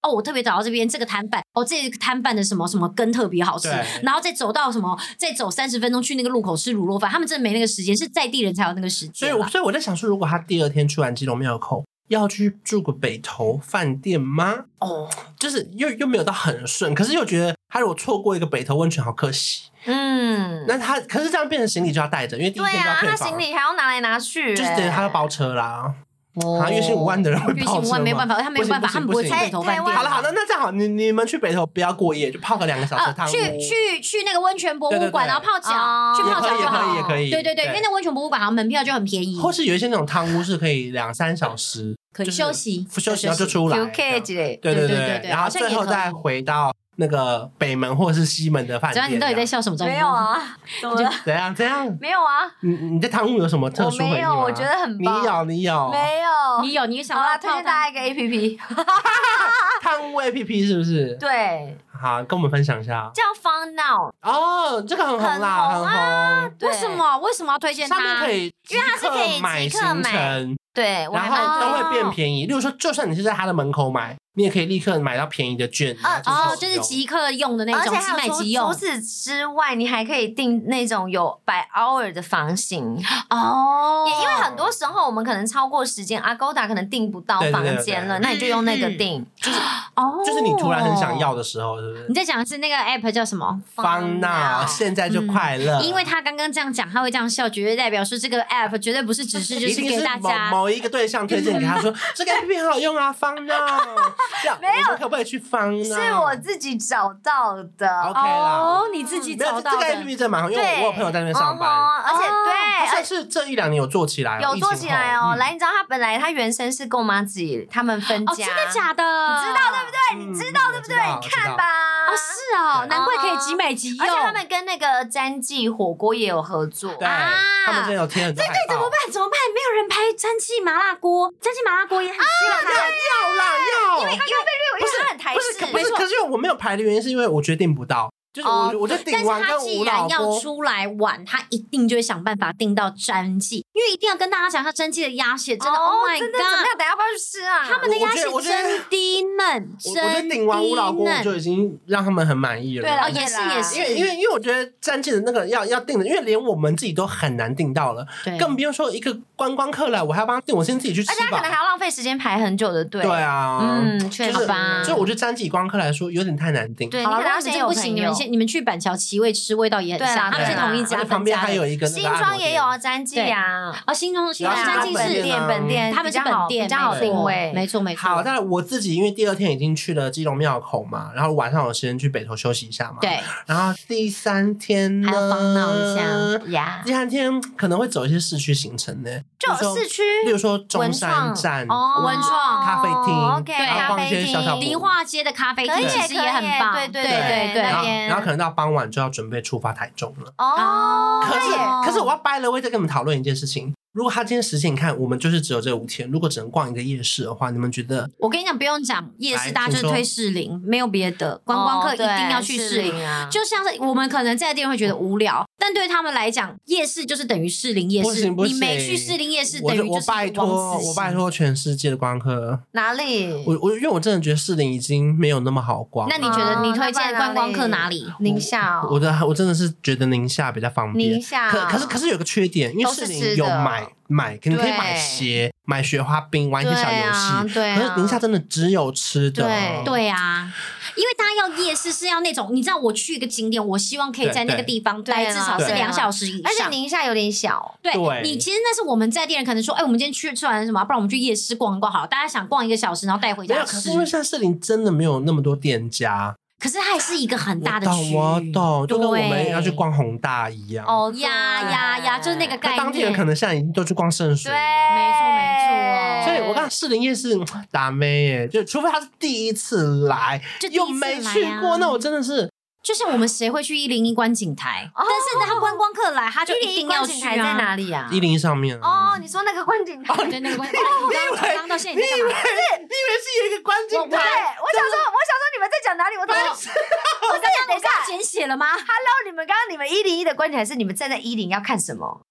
我特别找到这边这个摊贩，这个摊贩的什么什么羹特别好吃，然后再走到什么，再走30分钟去那个路口吃卤肉饭，他们真的没那个时间，是在地人才有那个时间。 所以我在想说，如果他第二天去完基隆庙口，要去住个北投饭店吗？就是又没有到很顺，可是又觉得他如果错过一个北投温泉，好可惜。那他可是这样变成行李就要带着，因为第一天就要退房， 他行李还要拿来拿去， 就是等于他要包车啦。月薪5万的人会包车吗？ 月薪5万没有办法，他没有办法，他们不会去北投饭店。 好了，那这样好，你们去北投不要过夜，就泡个2个小时汤屋。 去那个温泉博物馆，然后泡脚，去泡脚就好， 也可以。 对，因为那温泉博物馆好像门票就很便宜， 或是有一些那种汤屋是可以2-3小时可以休息然后就出来 ，UK 之类。 对，然后最后再回到那个北门或者是西门的饭店。 你到底在笑什么？ 没有啊，怎么了？ 怎样？ 没有啊。 你在汤屋有什么特殊回忆吗？ 没有，我觉得很棒。 你有？ 没有， 你想到推荐大家一个 APP， 汤屋 APP 是不是？ 对。 好，跟我们分享一下。 叫 Fun Now。 这个很红啦，很红。 为什么要推荐它？ 上面可以， 因为它是可以买即刻买。对， 然后都会变便宜。例如说，就算你是在他的门口买，你也可以立刻买到便宜的券。 就是即刻用的那种，即买即用。 除此之外，你还可以订那种有by hour 的房型。也因为很多时候我们可能超过时间 ，Agoda 可能订不到房间了，那你就用那个订。 就是你突然很想要的时候，是不是？ 你在讲的是那个 app 叫什么 ？Fun Now， 现在就快乐。 因为他刚刚这样讲，他会这样笑，绝对代表说这个 app 绝对不是只是就是给大家某一个对象推荐给他说这个 app 很好用啊 ，Fun Now。没有，可不可以去 Fun Now？ 是我自己找到的。 OK 啦， 你自己找到的。 这个 app 真的蛮好，因为我有朋友在那边上班， 而且对， 而且是这1-2年有做起来， 有做起来哦。来，你知道他本来他原生是购妈子他们分家， 真的假的？ 你知道对不对？你知道对不对？你看吧。 是哦，难怪可以即买即用。 而且他们跟那个詹记火锅也有合作。 对，他们真的有贴很多海报。 对，怎么办？没有人拍詹记麻辣锅，詹记麻辣锅也很需要拍。 要， 因为费率我觉得很台式。 可是我没有排的原因是因为我决定不到。就是我就订完跟吴老但是他既然要出来玩，他一定就会想办法订到詹记，因为一定要跟大家讲，他詹记的鸭血真的 ，Oh my god！ 怎么样？等下要不要去吃啊？ 他们的鸭血真低嫩， 我觉得订完吴老锅就已经让他们很满意了。 对了，也是， 因为我觉得詹记的那个要订的，因为连我们自己都很难订到了，更不用说一个观光客来，我还要帮他订，我先自己去吃吧。 而且他可能还要浪费时间排很久的队。 对啊， 确实吧。 所以我觉得詹记观光客来说有点太难订。 对，你可能要先有朋友。 你们去板桥奇味吃，味道也很像，他们是同一家， 旁边还有一个新庄也有詹记啊， 新庄詹记是本店， 他们是本店， 比较好定位， 没错。 好，但我自己因为第2天已经去了基隆庙口嘛，然后晚上有时间去北投休息一下嘛， 对。 然后第3天呢， 还要放闹一下呀。 第3天可能会走一些市区行程呢， 就市区， 例如说中山站、 文创咖啡厅， OK， 咖啡厅， 迪化街的咖啡厅其实也很棒，对。 然后可能到傍晚就要准备出发台中了。可是我要掰了，我再跟你们讨论一件事情。如果他今天时间，你看我们就是只有这5天，如果只能逛一个夜市的话，你们觉得？ 我跟你讲，不用讲夜市，大家就是推士林，没有别的。观光客一定要去士林啊！就像是我们可能在地人会觉得无聊，但对他们来讲，夜市就是等于士林夜市。你没去士林夜市，等于就是我拜托全世界的观光客。 哪里？ 因为我真的觉得士林已经没有那么好逛。 那你觉得你推荐观光客哪里？ 宁夏。 我真的是觉得宁夏比较方便。 宁夏。 可是有个缺点，因为士林有买，可能可以买鞋、买雪花冰、玩一些小游戏。 对啊。 可是宁夏真的只有吃的。 对啊，因为大家要夜市是要那种，你知道我去一个景点，我希望可以在那个地方待至少是2小时以上。 而且宁夏有点小。 对，你其实那是我们在地人可能说，我们今天吃完什么，不然我们去夜市逛一逛好了。大家想逛1个小时，然后带回家吃。 可是因为现在士林真的没有那么多店家。 可是它还是一个很大的区域， 我懂，就跟我们要去逛弘大一样。 就是那个概念。 当地人可能现在已经都去逛圣水。 对， 没错。 所以我看士林夜市打妹耶，就除非他是第一次来，又没去过，那我真的是。 就像我们谁会去101观景台？但是他观光客来，他就一定要去。 观景台在哪里啊 ？101上面。 你说那个观景台？ 对，那个观景台。你刚到现在你在干嘛？ 你以为是有一个观景台？ 对，我想说你们在讲哪里？我等一下简写了吗 ？Hello， 你们101的观景台是你们站在101要看什么？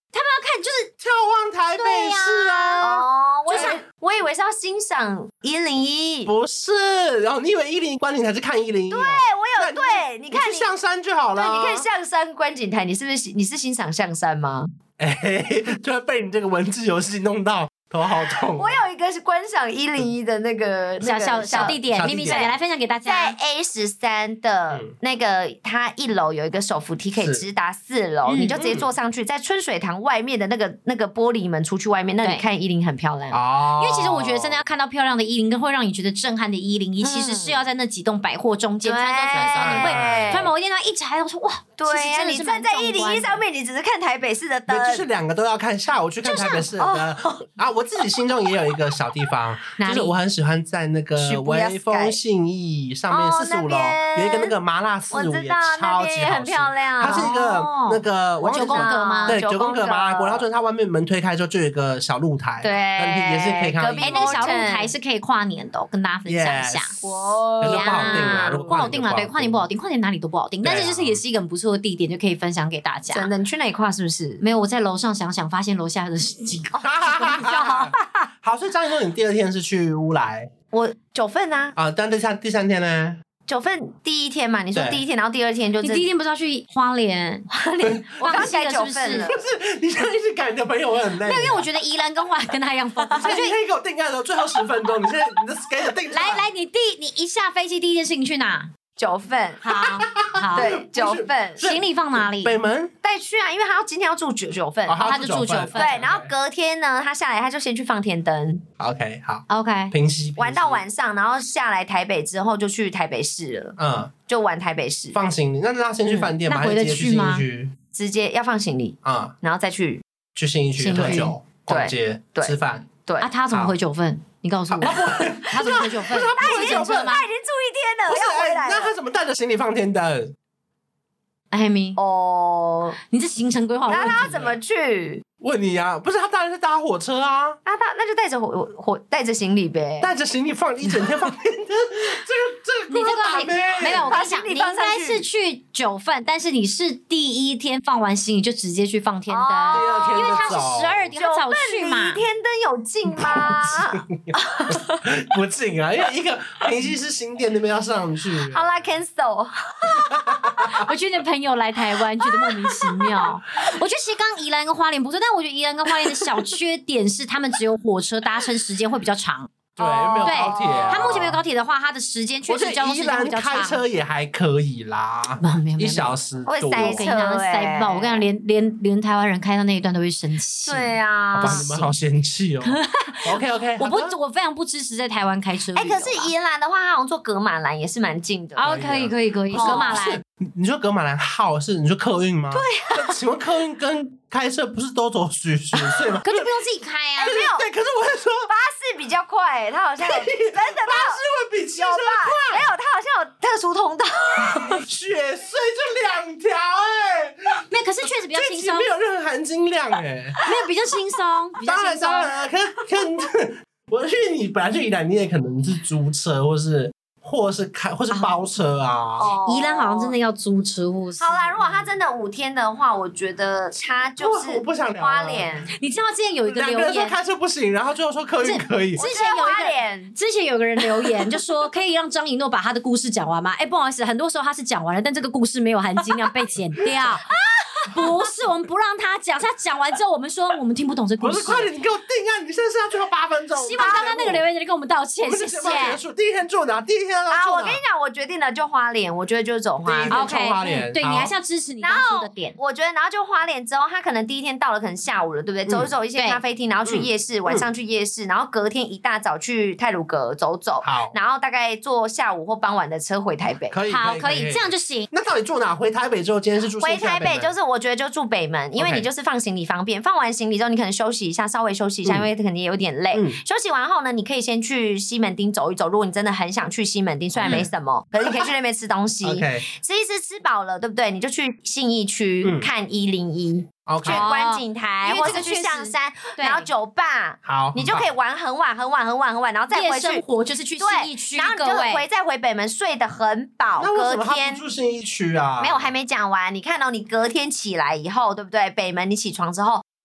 他们要看就是眺望台北市啊。 哦，我以为是要欣赏101， 不是，然后你以为101观景台是看101？对， 你看你去象山就好了。 对，你看象山观景台，你是欣赏象山吗？ 就会被你这个文字游戏弄到头好痛。 我有一个是观赏101的那个小地点，秘密小点来分享给大家。 在 A13的那个，它1楼有一个手扶梯，可以直达4楼，你就直接坐上去，在春水堂外面的那个玻璃门出去外面，那你看101很漂亮哦。 因为其实我觉得真的要看到漂亮的101，跟会让你觉得震撼的101，其实是要在那几栋百货中间穿梭，你会突然某一天它一抬头说哇， 对呀，你站在101上面，你只是看台北市的灯， 就是2个都要看。下午去看台北市的灯啊，我自己心中也有一个小地方，就是我很喜欢在那个微风信义上面45楼有一个那个麻辣四五，也超级好吃， 很漂亮。 它是一个那个 9宫格吗？ 对，9宫格麻辣锅。然后就是它外面门推开之后就有一个小露台， 对， 也是可以看到。 那个小露台是可以跨年的，跟大家分享一下。 可是不好定啊， 不好定啊，对，跨年不好定，跨年哪里都不好定，但是就是也是一个很不错的地点，就可以分享给大家。 真的，你去哪里跨是不是？ 没有，我在楼上想想，发现楼下的景好，所以张怡诺，你第2天是去乌来， 我9份啊。 但第三天呢 ？9份第1天嘛，你说第1天，然后第2天就你第1天不是要去花莲？ 我刚改9份了， 不是你这样一直改你的朋友，我很累。 没有，因为我觉得宜兰跟花莲跟他一样疯， 所以你可以给我定案的最后10分钟，你的 schedule 定来，你一下飞机第一件事情去哪 ？9份， 好， 对，9份， 行李放哪里？ 北门带去啊，因为他今天要住9份， 他就住9份， 对，然后隔天呢，他下来他就先去放天灯 ，OK， 好 ，OK， 平息玩到晚上，然后下来台北之后就去台北市了，就玩台北市， 放行李，那他先去饭店吗？ 那回得去吗？ 直接要放行李然后再去信义区喝酒、逛街、吃饭， 对啊，他怎么回9份？你告诉我，他怎么回9份？ 他已经住1天了，要回来了。 那他怎么带着行李放天灯？ 艾米哦， 你这行程规划， 那他怎么去？ 问你啊，不是他当然是搭火车啊， 那就带着行李呗， 带着行李放一整天放天灯，这个你这个没有，我跟你讲，你应该是去9份，但是你是第1天放完行李就直接去放天灯， 第2天因为他是12点，他早去嘛。 天灯有近吗？ 不近啊，因为一个平溪是新店那边要上去。 好啦 ，cancel。 我觉得你的朋友来台湾觉得莫名其妙。我觉得其实刚宜兰跟花莲不错，但我觉得宜兰跟花莲的小缺点是他们只有火车搭乘时间会比较长。 对，没有高铁。 它目前没有高铁的话，它的时间确实交通时间比较长。 开车也还可以啦，1小时多。 会塞车， 塞爆！我跟你讲，连台湾人开到那一段都会生气。 对啊， 好吧，你们好嫌弃哦。OK， 我非常不支持在台湾开车。 可是宜兰的话，它好像坐葛玛兰也是蛮近的。 可以，葛玛兰。 你说葛玛兰号是你说客运吗？对啊，请问客运跟开车不是都走许岁吗？ 可就不用自己开啊。 没有， 对，可是我是说巴士比较快，它好像真的巴士会比汽车快， 没有，它好像有特殊通道。 雪隧就2条没有，可是确实比较轻松， 没有任何含金量没有比较轻松，比较轻松。 当然，可我去你本来去宜兰，你也可能是租车，或是包车啊。 宜兰好像真的要租车或是。 好啦，如果他真的5天的话，我觉得他就是我不想聊花莲。 你知道之前有一个留言， 2个人说开车不行，然后最后说客运可以。 之前有个人留言就说可以让张怡诺把他的故事讲完吗？不好意思，很多时候他是讲完了，但这个故事没有含金量，被剪掉。不是，我们不让他讲，他讲完之后，我们说我们听不懂这故事。 不是，快点，你给我定案！你现在剩下最后8分钟。 希望刚刚那个留言的人跟我们道歉，谢谢。 第1天住哪？第1天要住哪？ 我跟你讲，我决定了，就花莲，我觉得就是走花莲。 OK， 对你还是要支持你当初的点。 我觉得，然后就花莲之后，他可能第1天到了，可能下午了，对不对？走一走一些咖啡厅，然后去夜市，晚上去夜市，然后隔天一大早去太鲁阁走走，然后大概坐下午或傍晚的车回台北。 可以， 这样就行。 那到底住哪？回台北之后，今天是住回台北，就是我觉得就住北门，因为你就是放行李方便。放完行李之后，你可能休息一下，稍微休息一下，因为肯定也有点累。休息完后呢，你可以先去西门町走一走。如果你真的很想去西门町，虽然没什么，可是你可以去那边吃东西。吃一吃，吃饱了，对不对？你就去信义区看101。去观景台，或是去象山，然后酒吧， 好， 你就可以玩很晚，然后再回去。 生活就是去信义区， 然后你就再回北门，睡得很饱。隔天住信义区啊？ 没有，还没讲完。你看到你隔天起来以后，对不对？北门你起床之后，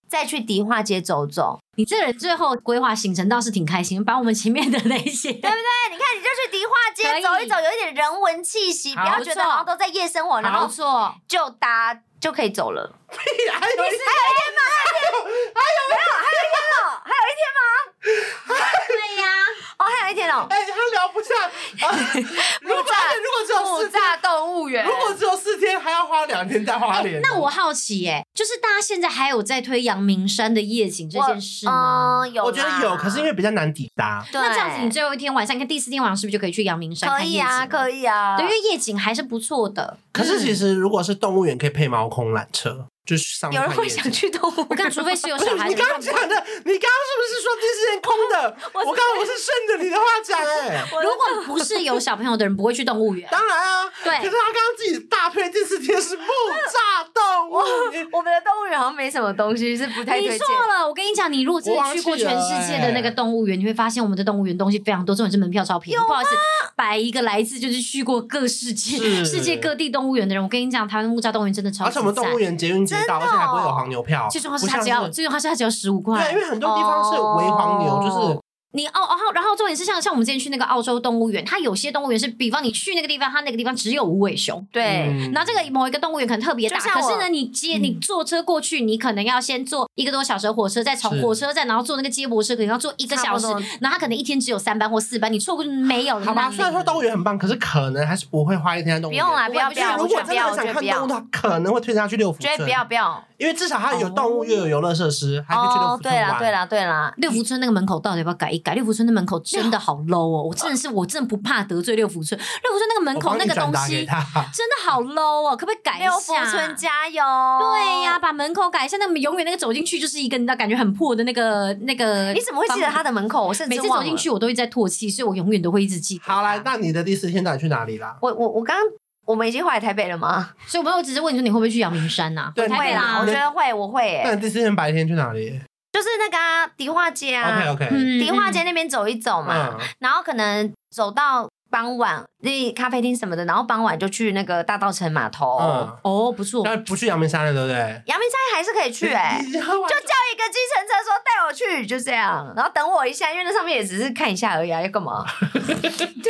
再去迪化街走走。 你这人最后规划行程倒是挺开心，把我们前面的那些，对不对？你看，你就去迪化街走一走，有一点人文气息，不要觉得好像都在夜生活，然后就搭就可以走了。还有一天吗？还有一天哦，还有一天吗？ 对呀， 还有一天哦。 他聊不下。如果只有木栅动物园， 如果只有4天，还要花2天在花莲。 那我好奇就是大家现在还有在推阳明山的夜景这件事吗？ 有， 我觉得有，可是因为比较难抵达。 那这样子，你最后一天晚上，你看第4天晚上是不是就可以去阳明山看夜景？ 可以啊。 对，因为夜景还是不错的。 可是其实如果是动物园，可以配猫空缆车。就是上面有人会想去动物园， 我看除非是有小孩。 你刚刚讲的，你刚刚是不是说第4天空的？我刚刚是顺着你的话讲如果不是有小朋友的人，不会去动物园。 当然啊， 对。 可是他刚刚自己大推第4天是木栅动物园。 我们的动物园好像没什么东西，是不太推荐。 你错了，我跟你讲，你如果真的去过全世界的那个动物园，你会发现我们的动物园东西非常多，重点是门票超便宜。不好意思，摆一个来自就是去过各世界各地动物园的人，我跟你讲，台湾木栅动物园真的超级赞。 而且我们动物园捷运街道，而且还不会有黄牛票。 最重要是它只要15块。 对，因为很多地方是围黄牛，就是你然后重点是像我们之前去那个澳洲动物园，它有些动物园是，比方你去那个地方，它那个地方只有无尾熊， 对。 然后这个某一个动物园可能特别大，可是呢，你坐车过去，你可能要先坐1个多小时的火车，再从火车站，然后坐那个接驳车，可能要坐1个小时，然后它可能一天只有3班或4班，你错过就没有了。 好吧，虽然说动物园很棒，可是可能还是不会花1天在动物园。 不用啦，不要。 如果真的很想看动物的话，可能会推荐他去六福村。 不要。 因为至少它有动物，又有游乐设施，还可以去六福村玩。 对啦。 六福村那个门口到底要不要改一改？六福村的门口真的好 low 哦！我真的不怕得罪六福村。六福村那个门口那个东西真的好 low 哦，可不可以改一下？ 六福村加油！ 对呀，把门口改一下。那么永远那个走进去就是一个你知道感觉很破的那个。 你怎么会记得他的门口？我甚至每次走进去我都会在唾弃，所以我永远都会一直记得。 好来，那你的第4天到底去哪里啦？ 我们已经回来台北了吗？ 所以我只是问你说你会不会去阳明山呐？ 对， 会啦，我觉得我会。 那你第4天白天去哪里？ 就是那个迪化街啊 ，OK， 迪化街那边走一走嘛，然后可能走到傍晚，那咖啡厅什么的，然后傍晚就去那个大稻埕码头。 不错。 那不去阳明山了，对不对？ 阳明山还是可以去就叫一个计程车说带我去，就这样，然后等我一下，因为那上面也只是看一下而已要干嘛？ 对。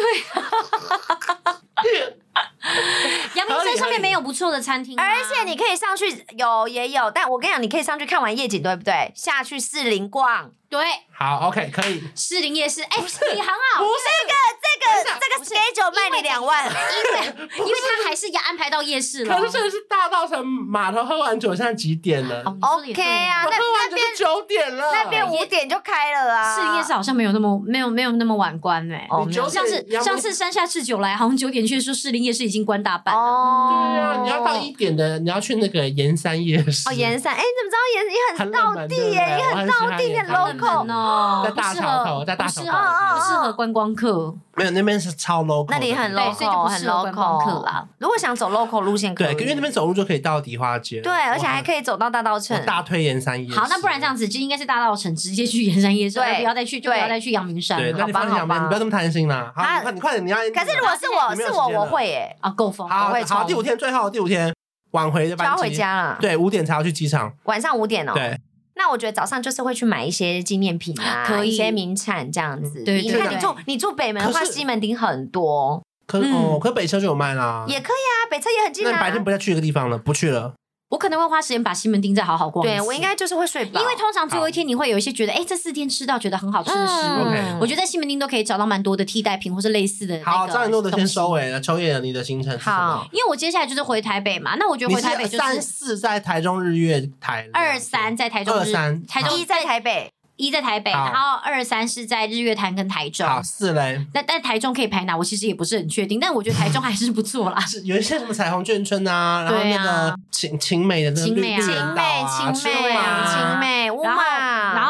阳明山上面没有不错的餐厅， 而且你可以上去也有，但我跟你讲，你可以上去看完夜景，对不对？下去士林逛， 对， 好 ，OK， 可以。 士林夜市，士林很好。 不是这个 schedule 卖你2万， 因为他还是要安排到夜市了。 可是这个是大稻埕码头，喝完酒现在几点了 ？OK 啊， 喝完酒是9点了， 那边5点就开了啊。 士林夜市好像没有那么晚关上次山下智久来，好像9点去说士林夜市已经关大半了。 对啊，你要到1点的，你要去那个盐山夜市。 盐山，你怎么知道也很道地耶？也很道地，很 local 哦， 在大桥头，在大桥头， 不适合观光客。 没有，那边是超 local， 那里很 local， 所以就不适合观光客啦。 如果想走 local 路线， 对，因为那边走路就可以到迪化街， 对，而且还可以走到大稻埕。 大推盐山夜市。 好，那不然这样子就应该是大稻埕直接去盐山夜市，不要再去阳明山了。 对，那你放心，你不要这么贪心啦。好，你快点，你要。 可是如果是我会耶， 够疯， 好，第5天，最后第5天晚回的班机， 就要回家了。 对，5点才要去机场， 晚上5点哦。 对。 那我觉得早上就是会去买一些纪念品啊，一些名产这样子。 对， 你看你住北门的话，西门町很多。 可北车就有卖啦。 也可以啊，北车也很近啊。 那你白天不再去一个地方了，不去了。 我可能会花时间把西门町再好好逛一次。 对，我应该就是会睡饱， 因为通常最后一天你会有一些觉得，这4天吃到觉得很好吃的食物，我觉得在西门町都可以找到蛮多的替代品或是类似的。 好，张远路的先收尾了。秋叶，你的行程是什么？ 因为我接下来就是回台北嘛，那我觉得回台北就是 3、4在台中日月台 ，2、3在台中台中 1在台北。 1在台北，然后2、3是在日月潭跟台中。 好，4嘞。 但台中可以排哪？我其实也不是很确定，但我觉得台中还是不错啦。 有一些什么彩虹眷村啊，然后那个晴美的那个绿园道啊， 晴美、乌马， 然后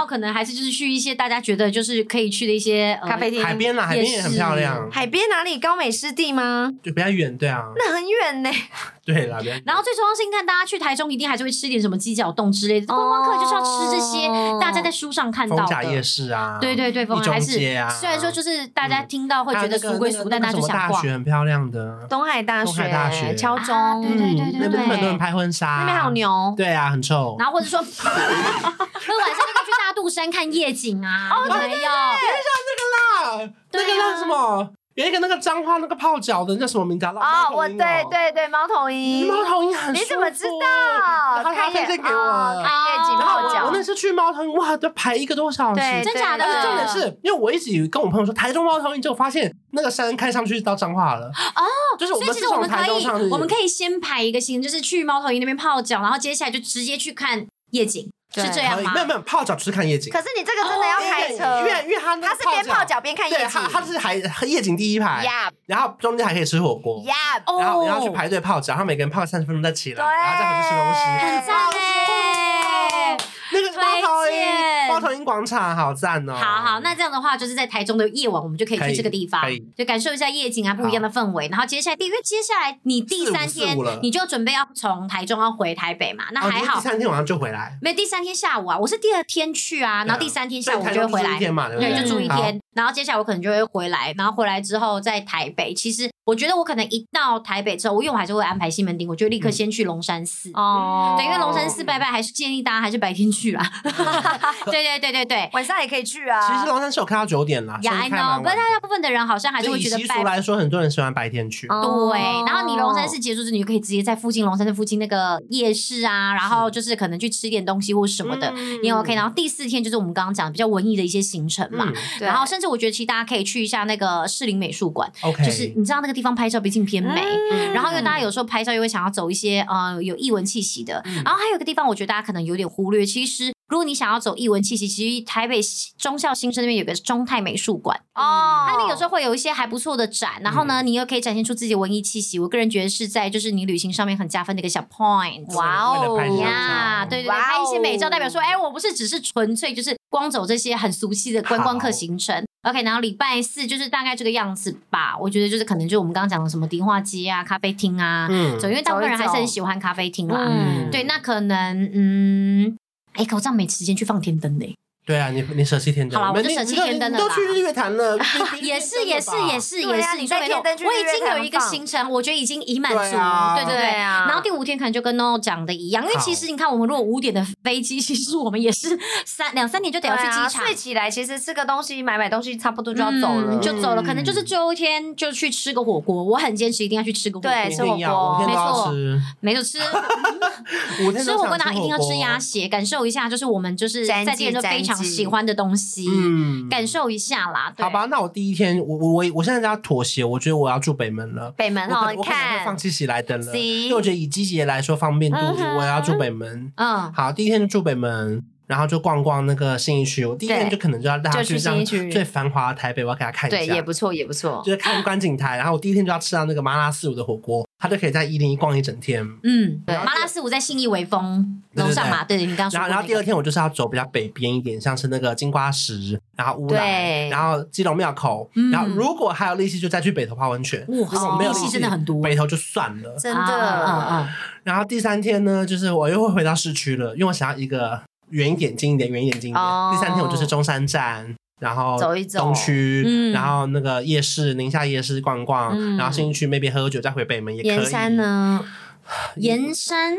后可能还是就是去一些大家觉得就是可以去的一些咖啡厅、 海边啦，海边也很漂亮。 海边哪里？高美湿地吗？ 就比较远，对啊， 那很远呢。 对啦， 然后最重要是，你看大家去台中一定还是会吃点什么鸡脚冻之类的，观光客就是要吃这些大家在书上看到的。 逢甲夜市啊， 对对对， 一中街啊， 虽然说就是大家听到会觉得俗归俗，但大家就想逛。 大学很漂亮的， 东海大学、敲钟， 对对对对， 那边很多人拍婚纱， 那边还有牛， 对啊，很臭。 然后或者说，晚上就可以去大肚山看夜景啊。哦，对对对， 别像那个啦，那个叫什么？有一个那个彰化那个泡脚的叫什么名字？ 我对对对，猫头鹰， 猫头鹰很舒服。 你怎么知道？ 他推荐给我， 看夜景泡脚。 我那次去猫头鹰，哇，要排1个多小时， 真假的？ 重点是因为我一直跟我朋友说台中猫头鹰，结果发现那个山看上去到彰化了。就是我们是从台中上去， 我们可以先排一个行，就是去猫头鹰那边泡脚，然后接下来就直接去看夜景。是这样吗？ 没有泡脚就是看夜景。 可是你这个真的要开车， 因为他是边泡脚边看夜景， 他是夜景第一排，然后中间还可以吃火锅，然后去排队泡脚，然后每个人泡个30分钟再起来，然后再回去吃东西， 很赞耶！ 那个猫头鹰广场好赞哦！ 好，那这样的话，就是在台中的夜晚，我们就可以去这个地方，就感受一下夜景啊，不一样的氛围。然后接下来你第3天你就准备要从台中要回台北嘛，那还好。 第3天晚上就回来， 没有第3天下午啊，我是第2天去啊，然后第3天下午就会回来，对，就住1天。然后接下来我可能就会回来，然后回来之后在台北，其实我觉得我可能一到台北之后，因为我还是会安排西门町，我就立刻先去龙山寺对，因为龙山寺拜拜还是建议大家还是白天去啦。对， 晚上也可以去啊。 其实龙山寺有开到9点啦。 I know， 不过大部分的人好像还是会觉得以习俗来说，很多人喜欢白天去。 对，然后你龙山寺结束之后，你就可以直接在龙山寺附近那个夜市啊，然后就是可能去吃点东西或什么的，也 OK。然后第4天就是我们刚刚讲的比较文艺的一些行程嘛，然后甚至我觉得其实大家可以去一下那个士林美术馆，就是你知道那个地方拍照毕竟偏美，然后因为大家有时候拍照又会想要走一些有艺文气息的，然后还有一个地方我觉得大家可能有点忽略，其实如果你想要走艺文气息，其实台北忠孝新生那边有个中泰美术馆它那边有时候会有一些还不错的展，然后呢你又可以展现出自己的文艺气息，我个人觉得是在就是你旅行上面很加分的一个小 point。 哇哦呀，对，拍一些美照，代表说我不是只是纯粹就是光走这些很俗气的观光客行程。OK， 然后礼拜4就是大概这个样子吧，我觉得就是可能就是我们刚刚讲的什么迪化街啊、咖啡厅啊走，因为大部分人还是很喜欢咖啡厅啦。对，那可能可我这样没时间去放天灯嘞。 对啊，你舍弃天灯， 好了，我就舍弃天灯了。 你都去日月潭了， 也是，你说没错。我已经有一个行程，我觉得已满足。对。然后第5天可能就跟 NO 讲的一样，因为其实你看，我们如果5点的飞机，其实我们也是2、3点就得要去机场。 睡起来，其实吃个东西、买东西，差不多就要走了， 可能就是最后一天就去吃个火锅。我很坚持一定要去吃个火锅， 对，吃火锅， 没错，吃火锅，然后一定要吃鸭血，感受一下，就是我们就是在地人都非常喜欢的东西。感受一下啦。 好吧，那我第1天我现在要妥协，我觉得我要住北门了。 北门你看，我可能会放弃喜来登了，因为我觉得以季节来说方便度，我也要住北门。好，第1天就住北门，然后就逛那个信义区。我第1天就可能就要带他去这样最繁华的台北，我要给他看一下。 对，也不错。 就是看观景台，然后我第1天就要吃到那个麻辣45的火锅，他就可以在101逛一整天。 对，麻辣45在信义微风楼上嘛，对，你刚刚说。 然后第2天我就是要走比较北边一点，像是那个金瓜石，然后乌来，然后基隆庙口，然后如果还有力气就再去北投泡温泉。 哇，没有力气真的很多， 北投就算了， 真的。 然后第3天呢，就是我又会回到市区了，因为我想要一个远一点、近一点。第3天我就是中山站，然后走一走东区，然后那个夜市宁夏夜市逛逛，然后新区maybe喝酒再回北门也可以。 盐山呢？ 盐山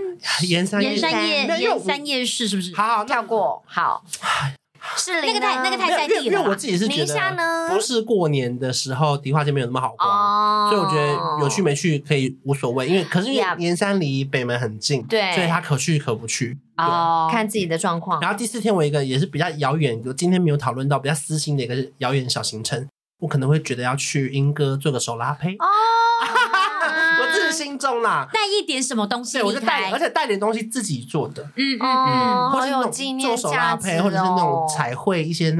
夜市是不是？ 好， 跳过。好，士林那个太在地了。 因为我自己是觉得不是过年的时候迪化街没有那么好逛，所以我觉得有去没去可以无所谓。可是因为盐山离北门很近， 对， 所以它可去可不去。 看自己的状况。 然后第4天我一个也是比较遥远，我今天没有讨论到比较私心的一个遥远小行程，我可能会觉得要去莺歌做个手拉胚。我自己心中啦， 带一点什么东西， 对，我就带，而且带点东西自己做的， 好有纪念做手拉胚，或者是那种彩绘一些那种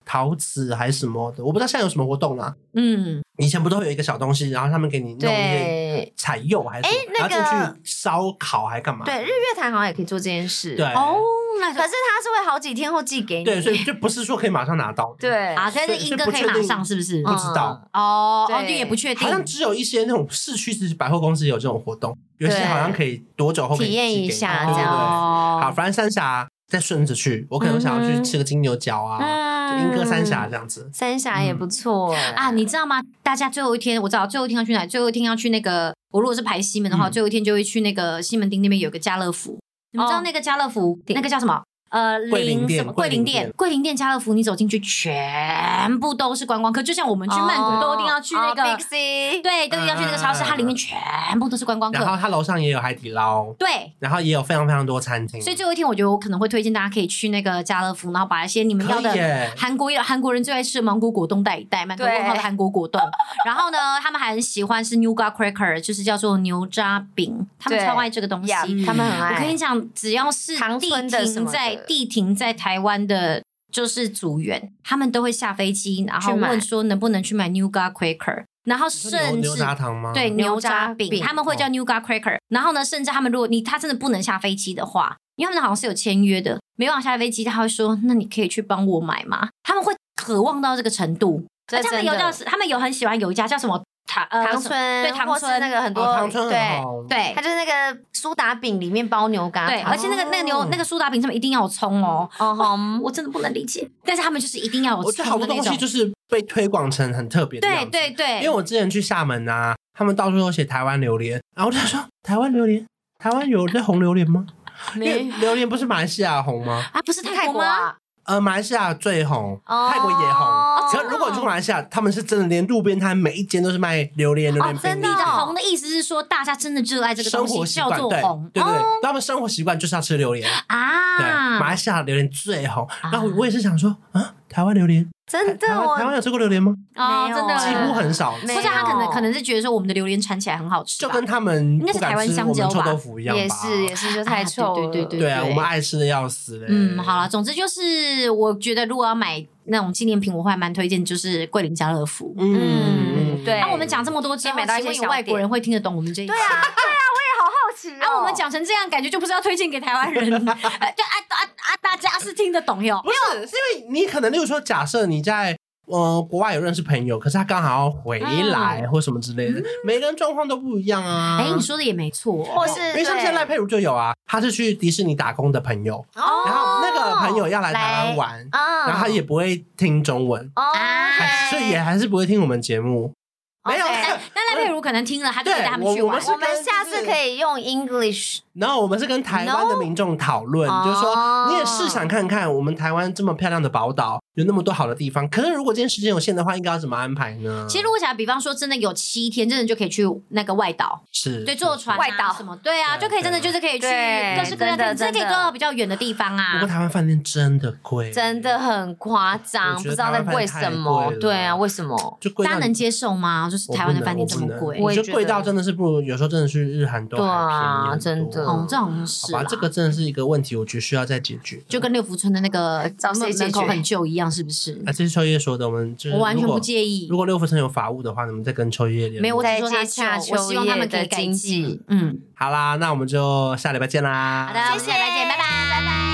陶瓷还是什么的，我不知道现在有什么活动啦。以前不都会有一个小东西，然后他们给你弄一些彩釉还是什么，然后进去烧烤还干嘛？ 对，日月潭好像也可以做这件事。 对哦， 可是它是会好几天后寄给你。 对，所以就不是说可以马上拿到的。 对啊，但是英哥可以马上是不是？ 不知道对，也不确定。 好像只有一些那种市区百货公司有这种活动，有些好像可以多久后可以体验一下这样。 好， 反正三峡再顺着去，我可能想要去吃个金牛角啊，就莺歌三峡这样子。 三峡也不错啊，你知道吗？大家最后一天，我知道最后一天要去哪里？最后一天要去那个，我如果是排西门的话，最后一天就会去那个西门町那边有个家乐福。你们知道那个家乐福那个叫什么？ 桂林店， 桂林店家乐福，你走进去全部都是观光客，就像我们去曼谷都一定要去那个 Big C， 对，都一定要去那个超市，它里面全部都是观光客。 然后它楼上也有海底捞， 对， 然后也有非常非常多餐厅。 所以最后一天，我觉得我可能会推荐大家可以去那个家乐福，然后把一些你们要的韩国人最爱吃的芒果果冻带一带，满头问号的韩国果冻。然后呢，他们还很喜欢是 Nougat Cracker， 就是叫做牛轧饼，他们超爱这个东西， 他们很爱。 我跟你讲，只要是地停在台湾的，就是组员，他们都会下飞机，然后问说能不能去买 Nougat Cracker， 然后甚至牛轧糖吗？ 对，牛轧饼，他们会叫 Nougat Cracker。然后呢，甚至他们如果他真的不能下飞机的话，因为他们好像是有签约的，没办法下飞机，他会说那你可以去帮我买吗？他们会渴望到这个程度。而且他们有很喜欢有一家叫什么唐村， 对，唐村那个很多唐村对， 它就是那个苏打饼里面包牛轧， 对，而且那个苏打饼上面一定要有葱哦。我真的不能理解，但是他们就是一定要有葱的那种。 我觉得好多东西就是被推广成很特别的样子。 对， 因为我之前去厦门啊，他们到处都写台湾榴莲，然后我就说台湾榴莲，台湾有在红榴莲吗？因为榴莲不是马来西亚红吗？ 啊，不是泰国吗？ 马来西亚最红，泰国也红。可是如果你去马来西亚，他们是真的连路边摊每一间都是卖榴莲冰。 真的，你的红的意思是说大家真的热爱这个东西，叫做红。 对，他们生活习惯就是要吃榴莲啊。 对，马来西亚榴莲最红。然后我也是想说啊，台湾榴莲。 真的， 台湾有吃过榴莲吗？ 真的几乎很少。 或者他可能是觉得说我们的榴莲产起来很好吃， 就跟他们应该是台湾香蕉吧， 臭豆腐一样吧。 也是就太臭了。 对啊，我们爱吃的要死嘞。 好了，总之就是我觉得如果要买那种纪念品，我会蛮推荐就是桂林家乐福。 对。 那我们讲这么多之后，请问有外国人会听得懂我们这一集？ 对啊，我也好好奇我们讲成这样，感觉就不是要推荐给台湾人，就大家是听得懂哟。 不是，是因为你可能例如说，假设你在国外有认识朋友，可是他刚好要回来或什么之类的，每个人状况都不一样啊。 你说的也没错， 或是因为像现在赖佩如就有啊，他是去迪士尼打工的朋友，然后那个朋友要来台湾玩，然后他也不会听中文，所以也还是不会听我们节目。没有， 但赖佩如可能听了，他就带他们去玩。 我们下次可以用 English。 然后我们是跟台湾的民众讨论，就是说你也试想看看，我们台湾这么漂亮的宝岛，有那么多好的地方，可是如果今天时间有限的话，应该要怎么安排呢？ 其实如果比方说真的有7天，真的就可以去那个外岛， 是对，坐船外岛什么，对啊，就可以真的就是可以去各式各样的，真的可以坐到比较远的地方啊。 不过台湾饭店真的贵， 真的很夸张，不知道在贵什么。对啊，为什么？ 就贵， 大家能接受吗？就是台湾的饭店这么贵， 我觉得贵到真的是不如有时候真的去日韩都还便宜， 真的。 这好像是。 好吧，这个真的是一个问题，我觉得需要再解决。 就跟六福村的那个门口很旧一样，是不是？ 这是秋叶说的，我们就是我完全不介意。 如果六福村有法务的话，你们再跟秋叶联络。 没有，我只说他我希望他们可以改进。 好啦，那我们就下礼拜见啦。 好的，谢谢，拜拜，拜拜。